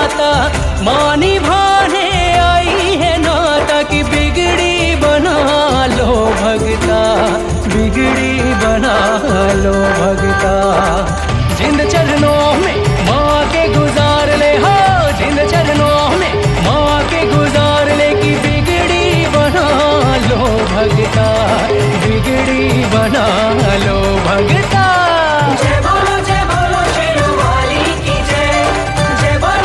नाता, माँ निभाने आई है नाता कि बिगड़ी बना लो भगता, बिगड़ी बना लो भगता। जिंद चरणों में माँ के गुजार ले, हो जिंद चरणों में माँ के गुजार ले कि बिगड़ी बना लो भगता, बिगड़ी बना लो भगता।